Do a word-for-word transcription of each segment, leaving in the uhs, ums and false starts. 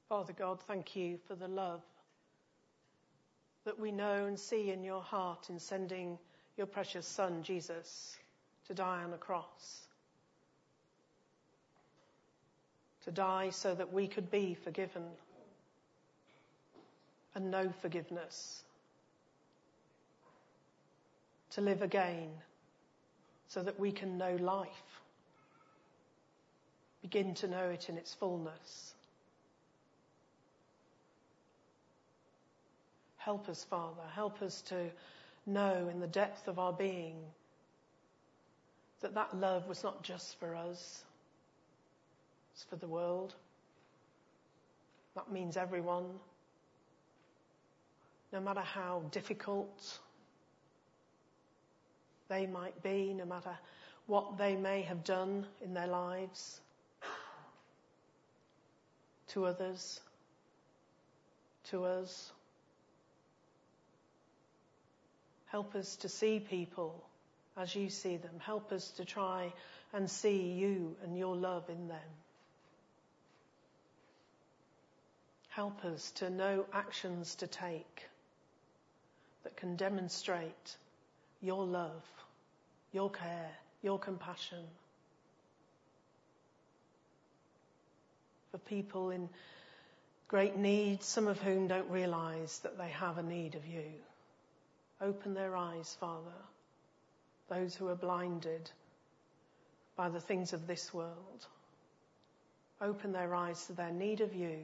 Father God, thank you for the love that we know and see in your heart in sending your precious Son, Jesus, to die on a cross. To die so that we could be forgiven and know forgiveness. To live again so that we can know life. Begin to know it in its fullness. Help us, Father. Help us to know in the depth of our being that that love was not just for us. It's for the world. That means everyone. No matter how difficult they might be, no matter what they may have done in their lives to others, to us. Help us to see people as you see them. Help us to try and see you and your love in them. Help us to know actions to take that can demonstrate your love, your care, your compassion for people in great need, some of whom don't realise that they have a need of you. Open their eyes, Father, those who are blinded by the things of this world. Open their eyes to their need of you.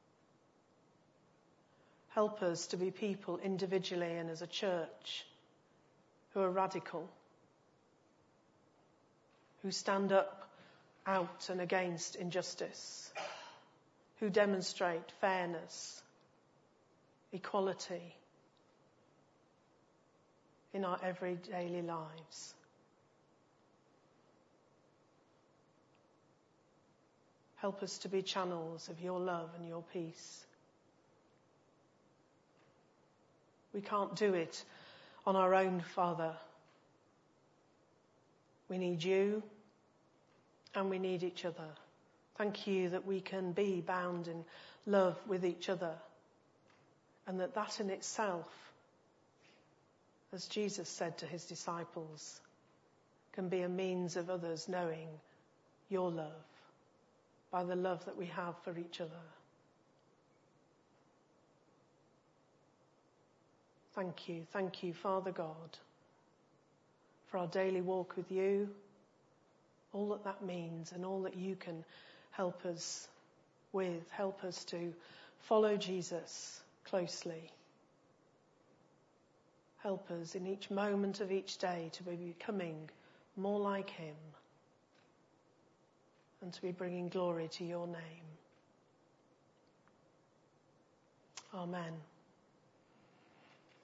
Help us to be people individually and as a church who are radical, who stand up out and against injustice, who demonstrate fairness, equality, in our everyday lives. Help us to be channels of your love and your peace. We can't do it on our own, Father. We need you and we need each other. Thank you that we can be bound in love with each other and that that in itself, as Jesus said to his disciples, can be a means of others knowing your love by the love that we have for each other. Thank you, thank you, Father God, for our daily walk with you, all that that means and all that you can help us with. Help us to follow Jesus closely. Help us in each moment of each day to be becoming more like him and to be bringing glory to your name. Amen.